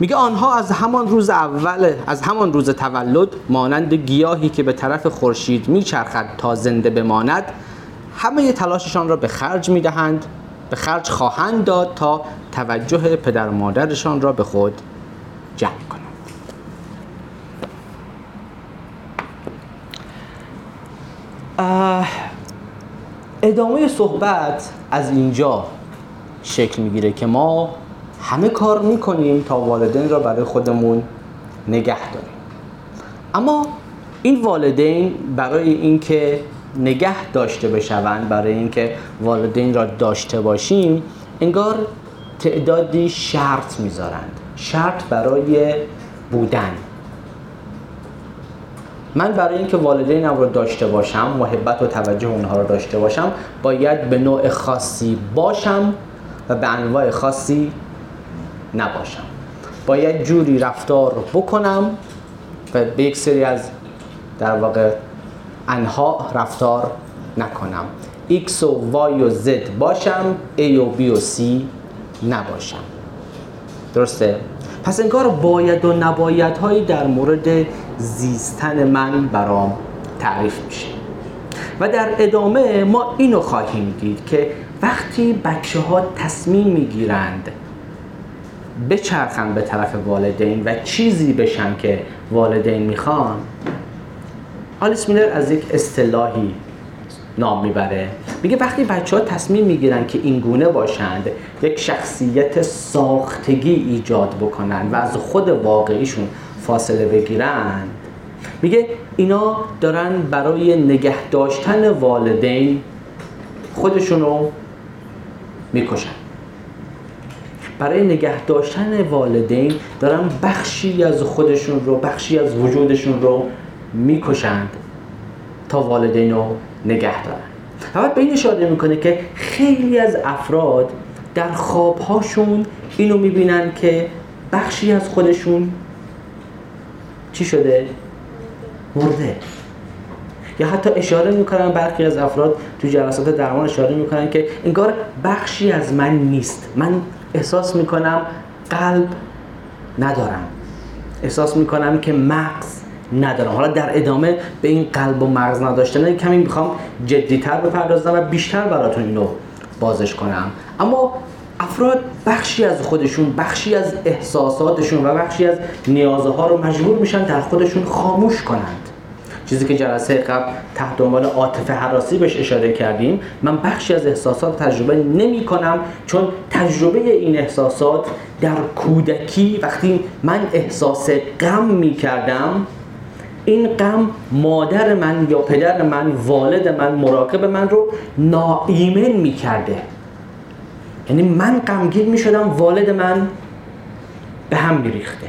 میگه آنها از همان روز تولد مانند گیاهی که به طرف خورشید میچرخد تا زنده بماند، همه تلاششان را به خرج خواهند داد تا توجه پدر و مادرشان را به خود جلب کنند. ادامه صحبت از اینجا شکل میگیره که ما همه کار میکنیم تا والدین را برای خودمون نگه داریم، اما این والدین برای اینکه نگه داشته بشوند، برای اینکه والدین را داشته باشیم، انگار تعدادی شرط میذارند، شرط برای بودن. من برای اینکه والدینم رو داشته باشم، محبت و توجه اونها رو داشته باشم، باید به نوع خاصی باشم و به انواع خاصی نباشم. باید جوری رفتار بکنم و به یک سری از در واقع انها رفتار نکنم. X و Y و Z باشم، A و B و C نباشم. درسته؟ پس انگار باید و نبایدهایی در مورد زیستن من برام تعریف میشه و در ادامه ما اینو خواهیم دید که وقتی بچه ها تصمیم میگیرند بچرخن به طرف والدین و چیزی بشن که والدین میخوان، آلیس میلر از یک اصطلاحی نام میبره. میگه وقتی بچه ها تصمیم میگیرن که این گونه باشند، یک شخصیت ساختگی ایجاد بکنن و از خود واقعیشون فاصله بگیرن، میگه اینا دارن برای نگه داشتن والدین خودشونو میکشن. برای نگه داشتن والدین دارن بخشی از خودشون رو، بخشی از وجودشون رو میکشند تا والدین رو نگه دارن. و بعد به این اشاره میکنه که خیلی از افراد در خوابهاشون اینو میبینن که بخشی از خودشون چی شده؟ مرده. یا حتی اشاره میکنن، برخی از افراد تو جلسات درمان اشاره میکنن که انگار بخشی از من نیست. من احساس میکنم قلب ندارم، احساس میکنم که مغز ندارم. حالا در ادامه به این قلب و مغز نداشتن کمی میخوام جدی‌تر بپردازم و بیشتر براتون اینو بازش کنم. اما افراد بخشی از خودشون، بخشی از احساساتشون و بخشی از نیازها رو مجبور میشن در خودشون خاموش کنند. چیزی که جلسه قبل تحت عنوان عاطفه هراسی بهش اشاره کردیم. من بخشی از احساسات تجربه نمی کنم چون تجربه این احساسات در کودکی وقتی من احساس غم می کردم، این غم مادر من یا پدر من، والد من، مراقب من رو ناایمن می کرده. یعنی من غمگین می شدم، والد من به هم می ریخته.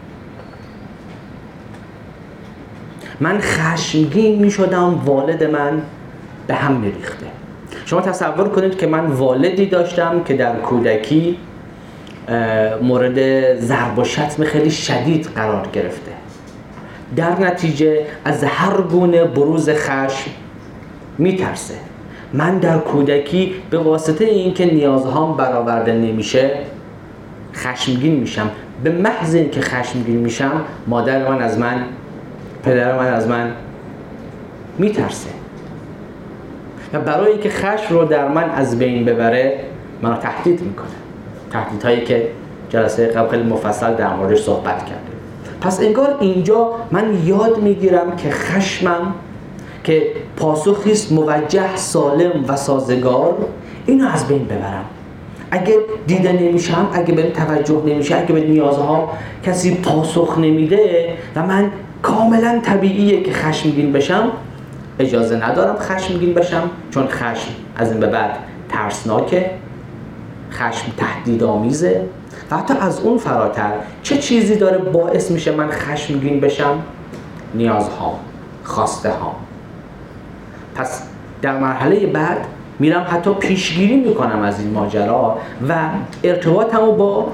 من خشمگین می شدم، والد من به هم می ریخته. شما تصور کنید که من والدی داشتم که در کودکی مورد ضرب و شتم خیلی شدید قرار گرفته. در نتیجه از هر گونه بروز خشم می ترسه. من در کودکی به واسطه اینکه نیازهام برآورده نمیشه خشمگین میشم. به محض اینکه خشمگین میشم مادر من از من، پدر من از من میترسه و برای اینکه خشم رو در من از بین ببره منو تهدید میکنه. تهدیدهایی که جلسه قبل خیلی مفصل در موردش صحبت کردیم. پس انگار اینجا من یاد میگیرم که خشمم که پاسخی است موجه، سالم و سازگار، اینو از بین ببرم. اگه دیده نمیشم، اگه بهم توجه نمیشه، اگه به نیازها کسی پاسخ نمیده و من کاملا طبیعیه که خشمگین بشم، اجازه ندارم خشمگین بشم، چون خشم از این به بعد ترسناکه، خشم تهدیدآمیزه و حتی از اون فراتر چه چیزی داره باعث میشه من خشمگین بشم؟ نیازها، خواسته ها. پس در مرحله بعد میرم حتی پیشگیری میکنم از این ماجرا و ارتباطمو با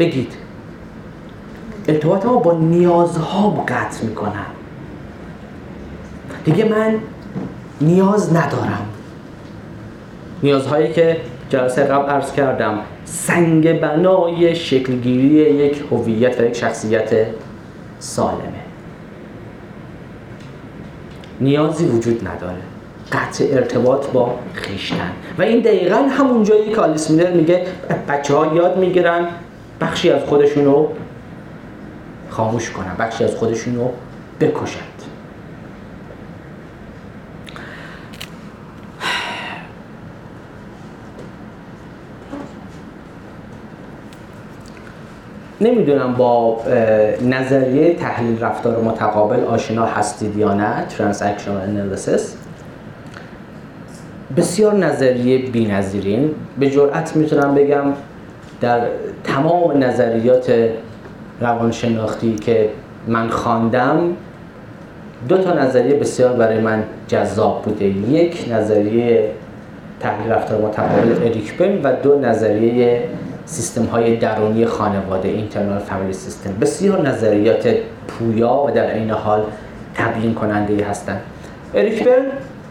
ارتباطمو با نیازها قطع میکنم. دیگه من نیاز ندارم. نیازهایی که جلسه قبل عرض کردم سنگ بنای شکلگیری یک هویت و یک شخصیت سالمه. نیازی وجود نداره، قطع ارتباط با خویشتن. و این دقیقاً همون جایی که آلیس میلر میگه بچه‌ها یاد میگیرن بخشی از خودشون رو خاموش کنن، بخشی از خودشون رو بکشند. نمیدونم با نظریه تحلیل رفتار متقابل آشنا هستید یا نه، Transactional Analysis. بسیار نظریه بی‌نظیرین. به جرئت میتونم بگم در تمام نظریات روانشناختی که من خواندم 2 تا نظریه بسیار برای من جذاب بوده. یک نظریه تحلیل رفتار متقابل اریک برن و 2 نظریه سیستم های درونی خانواده Internal Family System. بسیار نظریات پویا و در عین حال تبیین کننده هستند. اریک برن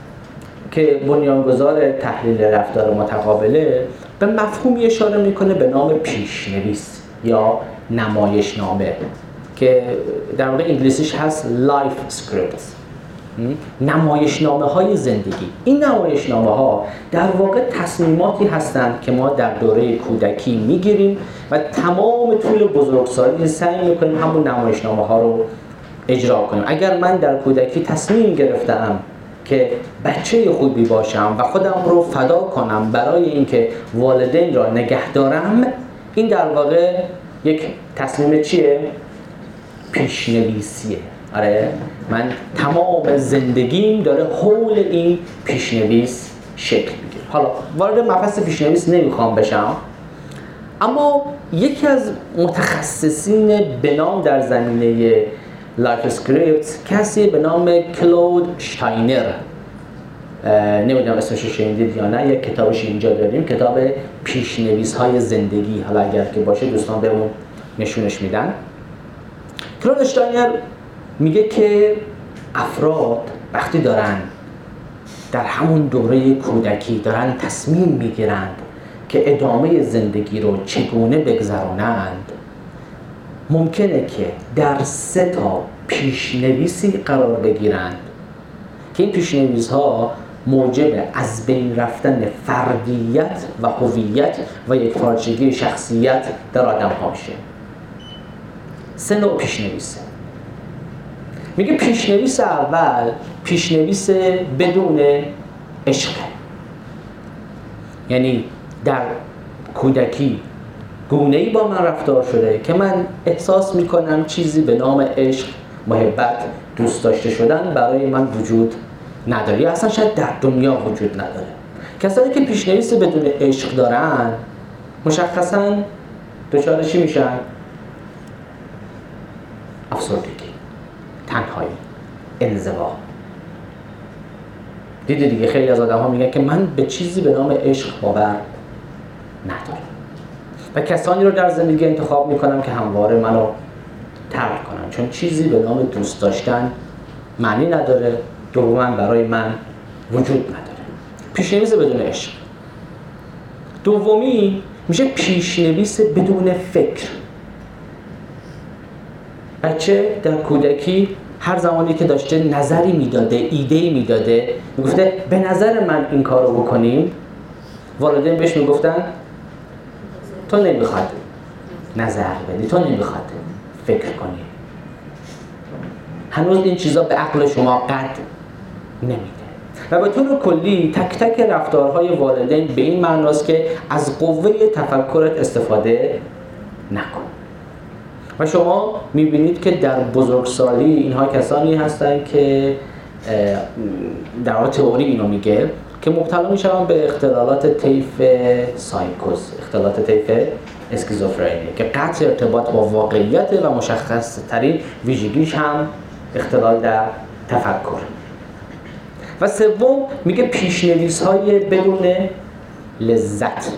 که بنیانگذار تحلیل رفتار متقابله به مفهومی اشاره میکنه به نام پیشنویس یا نمایشنامه که در واقع انگلیسیش هست life scripts، نمایشنامه های زندگی. این نمایشنامه ها در واقع تصمیماتی هستند که ما در دوره کودکی میگیریم و تمام طول بزرگسالی سعی میکنیم همون نمایشنامه ها رو اجرا کنیم. اگر من در کودکی تصمیم گرفتم که بچه خوبی باشم و خودم رو فدا کنم برای اینکه والدین را نگه دارم، این در واقع یک تصمیم چیه؟ پیشنویسیه. آره، من تمام زندگیم داره حول این پیشنویس شکل میگیره. حالا وارد مبحث پیشنویس نمیخوام بشم، اما یکی از متخصصین به نام در زمینه لایف اسکریپت کسی به نام کلود شتاینر، نمیدونم اسمش رو شنیدید یا نه، یک کتابش اینجا داریم، کتاب پیشنویس های زندگی. حالا اگر که باشه دوستان بهمون نشونش میدن. کلود شتاینر میگه که افراد وقتی دارن در همون دوره کودکی دارن تصمیم میگیرند که ادامه زندگی رو چگونه بگذرونند، ممکنه که در 3 تا پیشنویسی قرار بگیرند که این پیشنویس ها موجب از بین رفتن فردیت و هویت و یکپارچگی شخصیت در آدم ها میشه. 3 نوع پیشنویسه. میگه پیشنویس اول پیشنویس بدون عشق، یعنی در کودکی گونه‌ای با من رفتار شده که من احساس میکنم چیزی به نام عشق، محبت، دوست داشته شدن برای من وجود نداره یا اصلا شاید در دنیا وجود نداره. کسانی که پیشنویس بدون عشق دارن مشخصاً دچار چی میشن؟ افسردگی، تنهایی، انزوا. دیدی دیگه خیلی از آدم ها میگن که من به چیزی به نام عشق باور ندارم و کسانی رو در زندگی انتخاب میکنم که همواره منو ترک کنن، چون چیزی به نام دوست داشتن معنی نداره، دوما برای من وجود نداره. پیشنویس بدون عشق. دومی میشه پیشنویس بدون فکر. بچه در کودکی هر زمانی که داشته نظری میداده، ایده‌ای میداده، میگفته به نظر من این کارو بکنیم، والدین بهش میگفتن تو نمیخواد نظر بدی، تو نمیخواد فکر کنی، هنوز این چیزا به عقل شما قد نمیده. و به طور کلی تک تک رفتارهای والدین به این معناست که از قوه تفکرت استفاده نکن. و شما میبینید که در بزرگسالی اینها کسانی هستن که در واقع تئوری اینو میگه که مبتلا میشن به اختلالات طیف سایکوز، اختلالات طیف اسکیزوفرنی که قطع ارتباط با واقعیت و مشخص ترین ویژگیش هم اختلال در تفکر. و سوم میگه پیشنویس های بدون لذت.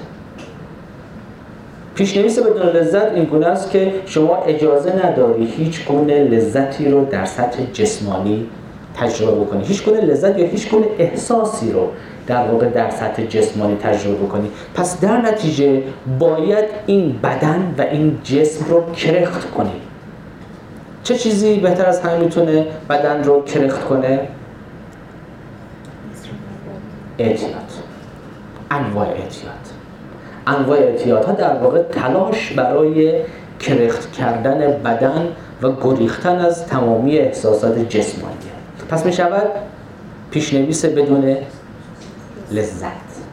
پیشنویس بدون لذت این گونه است که شما اجازه نداری هیچ گونه لذتی رو در سطح جسمانی تجربه بکنی، هیچ گونه لذت یا هیچ گونه احساسی رو در واقع در سطح جسمانی تجربه کنی. پس در نتیجه باید این بدن و این جسم رو کرخت کنی. چه چیزی بهتر از همین میتونه بدن رو کرخت کنه؟ اعتیاد. انواع اعتیاد ها در واقع تلاش برای کرخت کردن بدن و گریختن از تمامی احساسات جسمانی. پس می شود پیشنویس بدون لذت.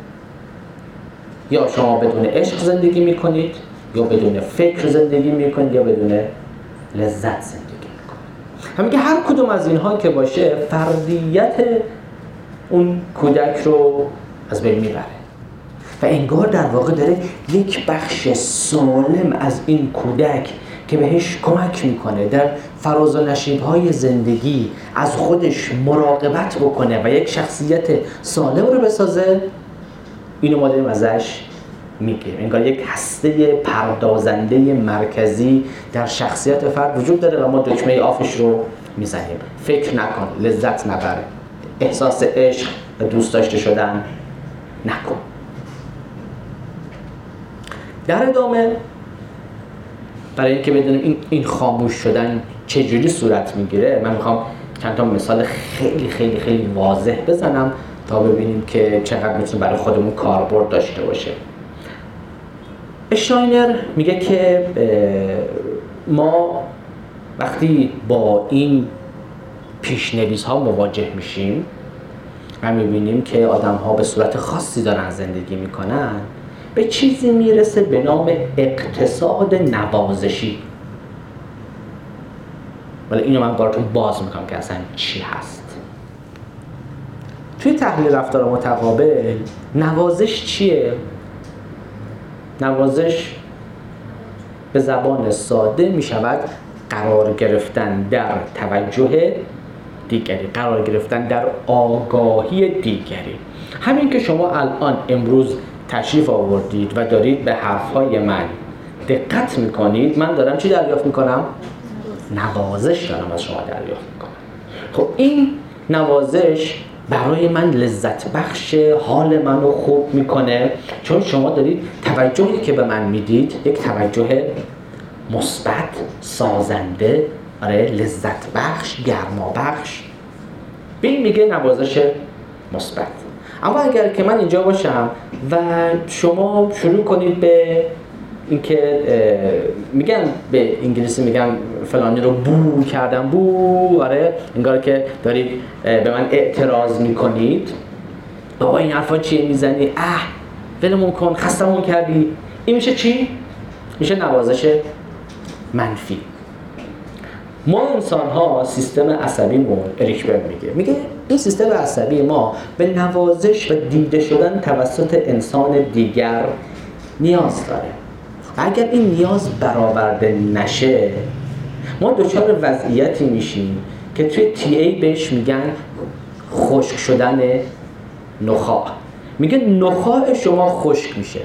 یا شما بدون عشق زندگی می کنید، یا بدون فکر زندگی می کنید، یا بدون لذت زندگی می کنید. همین که هر کدوم از اینها که باشه فردیت اون کودک رو از بین میبره و انگار در واقع داره یک بخش سالم از این کودک که بهش کمک میکنه در فراز و نشیب‌های زندگی از خودش مراقبت بکنه و یک شخصیت سالم رو بسازه، اینو ما داریم ازش میگیم. انگار یک هسته پردازنده مرکزی در شخصیت فرد وجود داره و ما دکمه آفش رو میزنیم. فکر نکن، لذت نبر، احساس عشق و دوست داشته شدن نکن. در ادامه برای اینکه بدونیم این خاموش شدن چجوری صورت میگیره، من میخوام چند تا مثال خیلی خیلی خیلی واضح بزنم تا ببینیم که چقدر میتونه برای خودمون کاربرد داشته باشه. اشتاینر میگه که ما وقتی با این پیشنویس ها مواجه میشیم و میبینیم که آدم ها به صورت خاصی دارن زندگی میکنن، به چیزی میرسه به نام اقتصاد نوازشی. ولی اینو من براتون باز میکنم که اصلا چی هست. توی تحلیل رفتار متقابل نوازش چیه؟ نوازش به زبان ساده میشود قرار گرفتن در توجه دیگری، قرار گرفتن در آگاهی دیگری. همین که شما الان امروز تشریف آوردید و دارید به حرفهای من دقت میکنید، من دارم چی دریافت میکنم؟ نوازش دارم از شما دریافت میکنم. خب این نوازش برای من لذت بخش، حال منو خوب میکنه، چون شما دارید توجهی که به من میدید یک توجه مثبت، سازنده، لذت بخش، گرما بخش. به این میگه نوازش مثبت. اما اگر که من اینجا باشم و شما شروع کنید به اینکه میگن به انگلیسی میگن فلانی رو بو کردم، بو، انگار که دارید به من اعتراض میکنید، بابا این حرفا چیه میزنی، ولمون کن، خستمون کردی. این میشه چی؟ میشه نوازش منفی. ما انسان ها سیستم عصبیمون، اریک برن میگه این سیستم عصبی ما به نوازش و دیده شدن توسط انسان دیگر نیاز داره. و اگر این نیاز برآورده نشه، ما دچار وضعیتی میشیم که توی TA بهش میگن خشک شدن نخاع. میگه نخاع شما خشک میشه.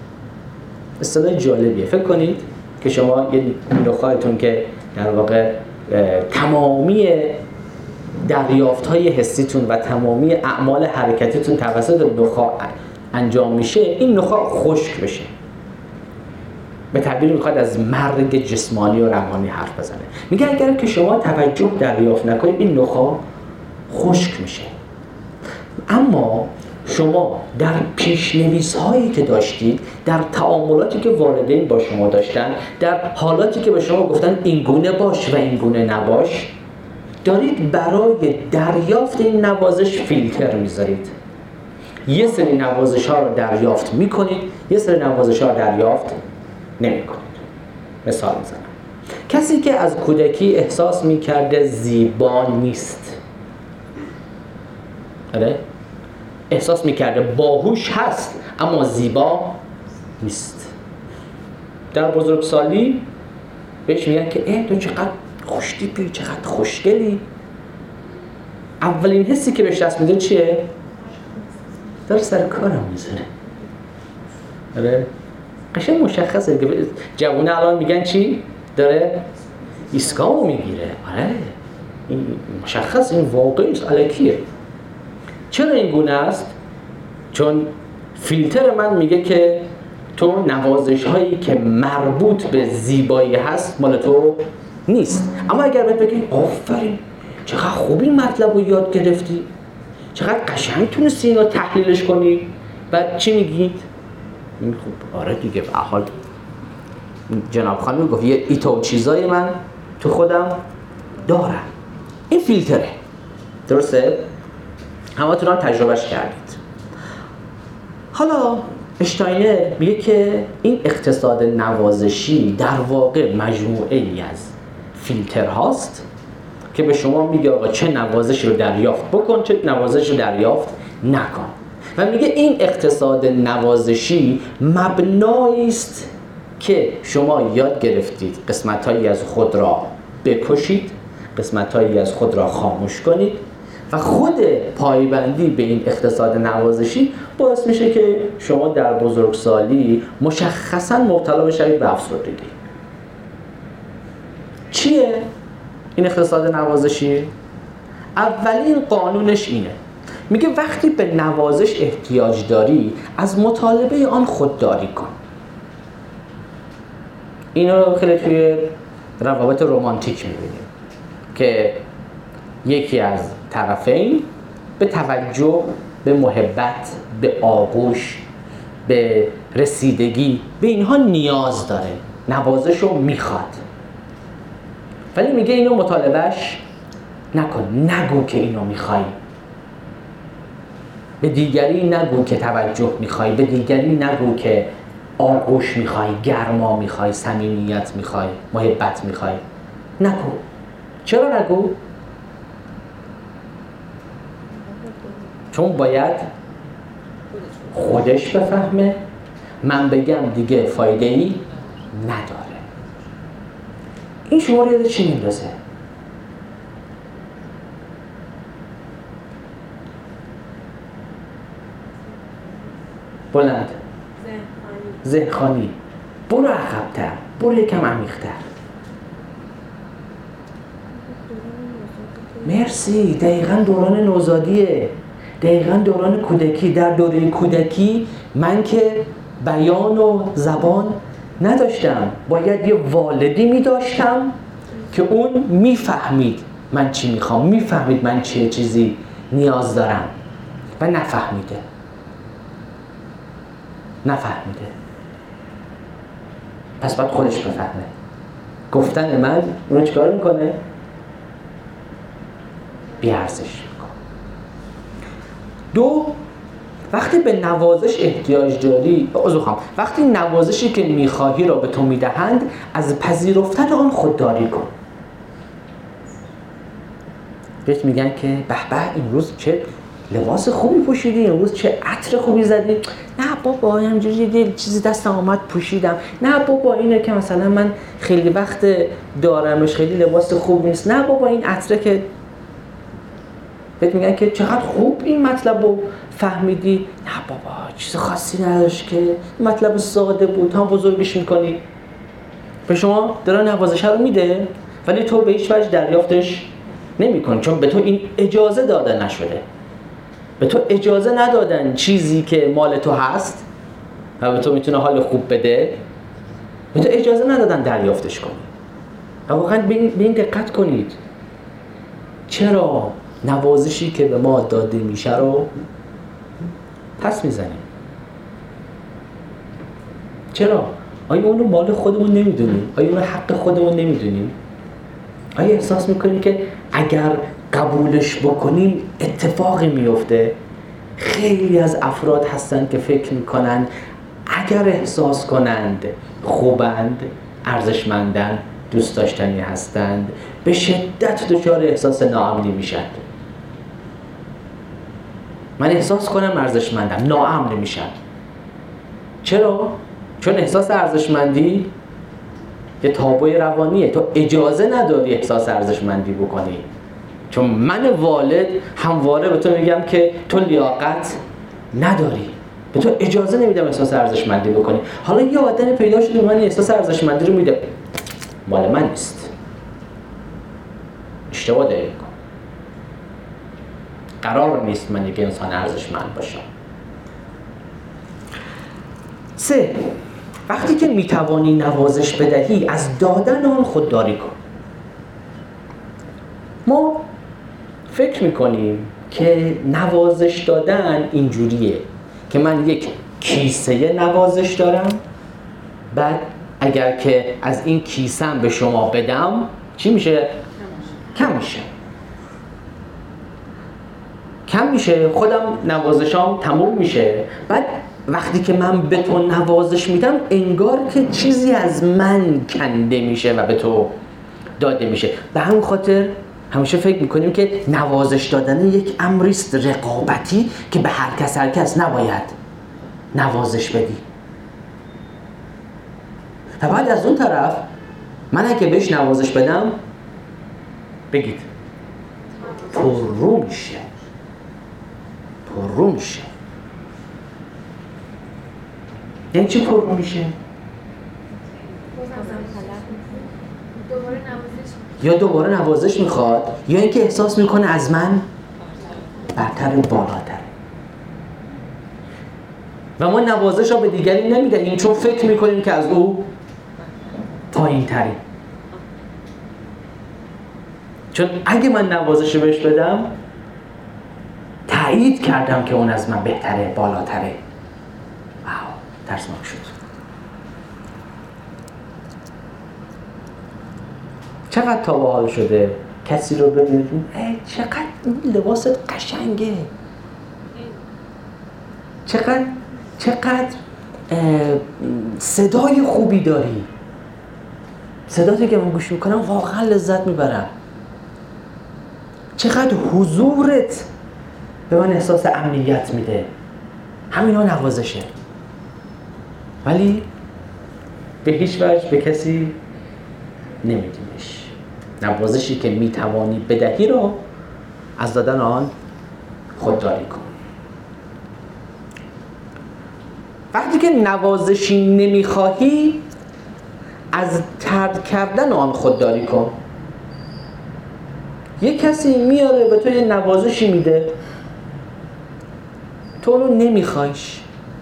اصطلاح جالبیه. فکر کنید که شما یه نخاعتون که در واقع تمامی دریافت‌های حسیتون و تمامی اعمال حرکتیتون توسط نخاع انجام میشه، این نخاع خشک بشه. به تعبیر میخواد از مرگ جسمانی و روانی حرف بزنه. میگه اگر که شما توجه دریافت نکنید، این نخاع خشک میشه. اما شما در پیشنویس هایی که داشتید، در تعاملاتی که والدین با شما داشتن، در حالاتی که به شما گفتن این گونه باش و این گونه نباش، دارید برای دریافت این نوازش فیلتر میذارید. یه سری نوازش ها رو دریافت میکنید، یه سری نوازش ها رو دریافت نمیکنید. مثال میزنم. کسی که از کودکی احساس میکرده زیبا نیست، احساس میکرده باهوش هست اما زیبا نیست، در بزرگسالی بهش میگن که تو چقدر خوشتیپی، چقدر خوشگلی. اولین حسی که بهش دست میده چیه؟ داره سر کارم میزنه. قشنگ مشخصه که جوونه الان میگن چی؟ داره ایسکامو میگیره. این مشخص، این واقعی است، الکیه. چرا این گونه است؟ چون فیلتر من میگه که تو نوازش هایی که مربوط به زیبایی هست مال تو نیست. اما اگر بهت بگی آفرین چقدر خوب این مطلب رو یاد گرفتی، چقدر قشنگ تونستی اینو تحلیلش کنی، بعد چی میگید؟ خب آره دیگه به حال جناب خانم گفت یه ایتو چیزای من تو خودم دارم. این فیلتره، درسته؟ همتون هم تجربهش کردید. حالا اشتاینر میگه که این اقتصاد نوازشی در واقع مجموعه ای از فیلتر هاست که به شما میگه آقا چه نوازشی رو دریافت بکن، چه نوازشی رو دریافت نکن. و میگه این اقتصاد نوازشی مبنایی است که شما یاد گرفتید قسمت‌هایی از خود را بکشید، قسمت‌هایی از خود را خاموش کنید و خود پایبندی به این اقتصاد نوازشی باعث میشه که شما در بزرگسالی مشخصاً مبتلا بشید به افسردگی. چیه این اقتصاد نوازشی؟ اولین قانونش اینه، میگه وقتی به نوازش احتیاج داری از مطالبه آن خودداری کن. اینو خیلی توی روابط رمانتیک میبینیم که یکی از طرفین به توجه، به محبت، به آغوش، به رسیدگی، به اینها نیاز داره، نوازش رو میخواد، ولی میگه اینو مطالبهش نکن، نگو که اینو میخوای، به دیگری نگو که توجه میخوای، به دیگری نگو که آغوش میخوای، گرما میخوای، صمیمیت میخوای، محبت میخوای، نگو. چرا نگو؟ چون باید خودش بفهمه، من بگم دیگه فایده ای نداره. این شما رو یاد چی میندازه؟ بلند، ذهنخوانی. برو عقب‌تر، برو یکم عمیق‌تر. مرسی. دقیقاً دوران نوزادیه، دقیقاً دوران کودکی. در دوره کودکی من که بیان و زبان نداشتم، باید یه والدی می‌داشتم که اون میفهمید من چی میخوام، میفهمید من چه چیزی نیاز دارم و نفهمیده. پس باید خودش بفهمه. گفتن من اونو چیکار میکنه؟ بی‌ارزش میکنه. دو، وقتی به نوازش احتیاج داری، وقتی نوازشی که میخواهی را به تو میدهند از پذیرفتن آن خودداری کن. بهت میگن که به به امروز چه لباس خوبی پوشیدی، امروز چه عطر خوبی زدی. نه بابا همینجوری یه چیزی دستم اومد پوشیدم. نه بابا اینه که مثلا من خیلی وقت دارمش، خیلی لباس خوب نیست. نه بابا این عطره که بهت میگن که چقدر خوب این مطلب رو فهمیدی. نه بابا چیز خاصی نداشت که مطلب ساده بود، هم بزرگش میکنی. به شما داره نوازش رو میده ولی تو به هیچ وجه دریافتش نمی‌کنی، چون به تو این اجازه داده نشده. به تو اجازه ندادن چیزی که مال تو هست و به تو میتونه حال خوب بده، به تو اجازه ندادن دریافتش کنی. و واقعا به این دقت کنید. چرا نوازشی که به ما داده میشه رو پس میزنیم؟ چرا؟ آیا اون رو مال خودمون نمیدونیم؟ آیا اون رو حق خودمون نمیدونیم؟ آیا احساس میکنیم که اگر قبولش بکنیم اتفاقی میفته؟ خیلی از افراد هستن که فکر میکنن اگر احساس کنند خوبند، ارزشمندند، دوست داشتنی هستند، به شدت دچار احساس ناامنی میشن. من احساس کنم ارزشمندم، ناامن میشم. چرا؟ چون احساس ارزشمندی یه تابوی روانیه. تو اجازه نداری احساس ارزشمندی بکنی. چون من والد همواره به تو میگم که تو لیاقت نداری، به تو اجازه نمیدم احساس ارزشمندی بکنی. حالا یه آدم پیدا شده من احساس ارزشمندی رو میده، مال من نیست، اشتباه داری میکنم. قرار نیست من یک انسان ارزشمند باشم. 3. وقتی که میتوانی نوازش بدهی از دادن آن خودداری کن. ما فکر میکنیم که نوازش دادن اینجوریه که من یک کیسه نوازش دارم، بعد اگر که از این کیسم به شما بدم چی میشه؟ کم میشه، خودم نوازشام تموم میشه. بعد وقتی که من به تو نوازش میدم انگار که چیزی از من کنده میشه و به تو داده میشه. به همین خاطر همیشه فکر میکنیم که نوازش دادن یک امریست رقابتی که به هر کس نباید نوازش بدی. و بعد از اون طرف من اگه بهش نوازش بدم بگید پررو میشه. یعنی چی پررو میشه؟ یا دوباره نوازش میخواد یا اینکه احساس میکنه از من برتر و بالاتر. و ما نوازش رو به دیگری نمیدهیم چون فکر میکنیم که از او پایین تریم. چون اگه من نوازش رو بهش بدم تایید کردم که اون از من بهتره، بالاتره. واو، ترسناک شد. چقدر تا به حال شده کسی رو ببینید چقدر این لباست قشنگه، چقدر صدای خوبی داری، صداتی که من گوش میکنم واقعا لذت میبرم، چقدر حضورت به من احساس امنیت میده. همینا نوازشه. ولی به هیچ وجه به کسی نمیدیمش. نوازشی که میتوانی بدهی رو از دادن آن خودداری کن. وقتی که نوازشی نمیخواهی از ترد کردن آن خودداری کن. یک کسی میاره به تو یه نوازشی میده، تو اونو نمیخوایش،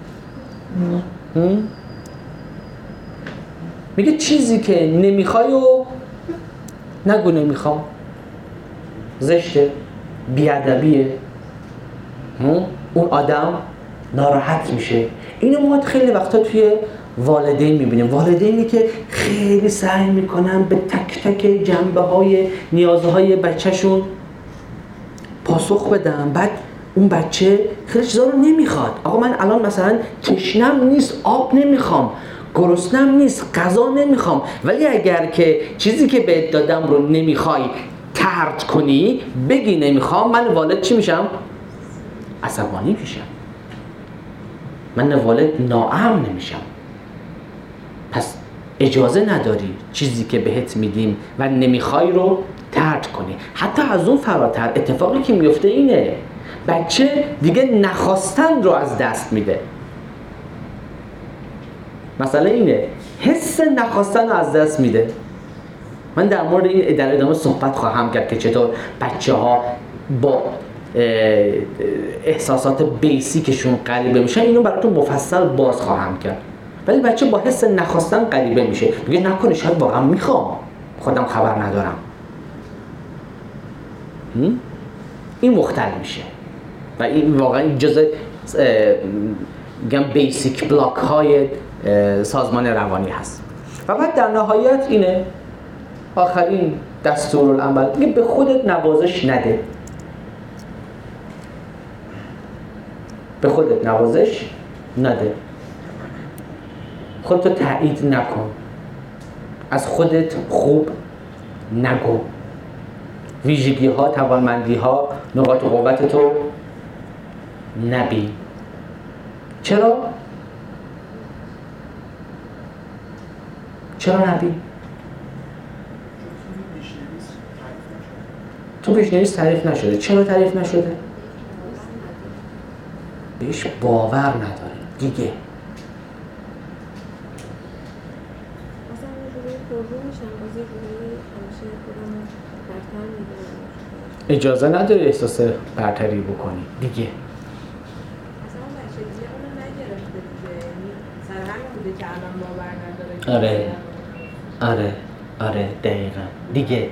میگه چیزی که نمیخوای و نگو نمیخوام، زشته، بیادبیه، اون آدم ناراحت میشه. اینو ما خیلی وقتا توی والدین میبینیم. والدینی که خیلی سعی میکنن به تک تک جنبه های نیازهای بچهشون پاسخ بدن، بعد اون بچه خیلی چیزا رو نمیخواد. آقا من الان مثلا تشنم نیست، آب نمیخوام، گرسنم نیست، غذا نمیخوام، ولی اگر که چیزی که بهت دادم رو نمیخوای طرد کنی، بگی نمیخوام، من والد چی میشم؟ عصبانی میشم. من والد ناامن نمیشم. پس اجازه نداری چیزی که بهت میدیم و نمیخوای رو طرد کنی. حتی از اون فراتر اتفاقی که میفته اینه بچه دیگه نخواستن رو از دست میده. مسئله اینه حس نخواستن رو از دست میده. من در مورد این در ادامه صحبت خواهم کرد که چطور بچه ها با احساسات بیسیکشون غریبه میشن. اینو براتون مفصل باز خواهم کرد. ولی بچه با حس نخواستن غریبه میشه، میگه نکنه شاید واقعا میخوام، خودم خبر ندارم. این مختل میشه و این واقعا جزء بیسیک بلاک های سازمان روانی هست. و بعد در نهایت اینه آخرین دستورالعمل، میگه به خودت نوازش نده. به خودت نوازش نده. خودتو تایید نکن. از خودت خوب نگو. ویژگی ها، توانمندی ها، نقاط قوت تو نبین. چرا؟ چرا نبین؟ تو پیش‌نویس تعریف نشده. چرا تعریف نشده؟ بهش باور نداره دیگه. اجازه نداری احساس برتری بکنی دیگه. اصلا بچگی اونو نگرفته دیگه، سر هر بوده که الان باور نداره. آره دقیقا دیگه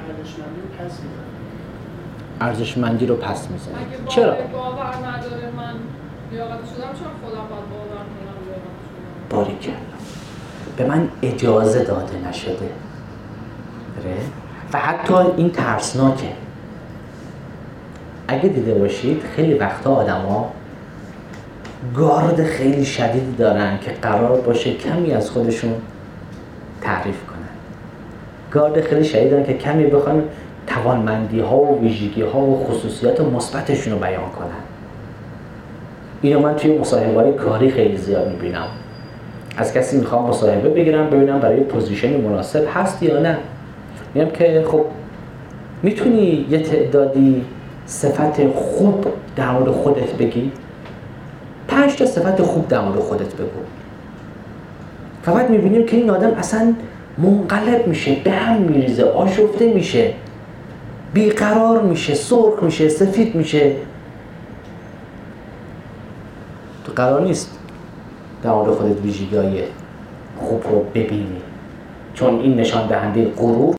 ارزشمندی رو پس میزنه. چرا؟ باور نداره من لیاقت شدم، چون خودم باید باور کنم لیاقت شدم. باریکلا. به من اجازه داده نشده. و حتی این ترسناکه. اگه دیده باشید خیلی وقتا آدما گارد خیلی شدیدی دارن که قرار باشه کمی از خودشون تعریف کنن. گارد خیلی شدیدی دارن که کمی بخوان توانمندی ها و ویژگی ها و خصوصیات مثبتشون رو بیان کنن. اینو من توی مصاحبه‌های کاری خیلی زیاد میبینم. از کسی میخوام مصاحبه بگیرم ببینم برای پوزیشن مناسب هست یا نه. میگم که خب میتونی یه تعدادی صفت خوب در مورد خودت بگی؟ 5 تا صفت خوب در مورد خودت بگو. فقط میبینیم که این آدم اصلا منقلب میشه، به هم میریزه، آشفته میشه، بیقرار میشه، سرخ میشه، سفید میشه. تو قرار نیست در مورد خودت ویژگی‌های خوب رو ببینی، چون این نشان دهنده غرور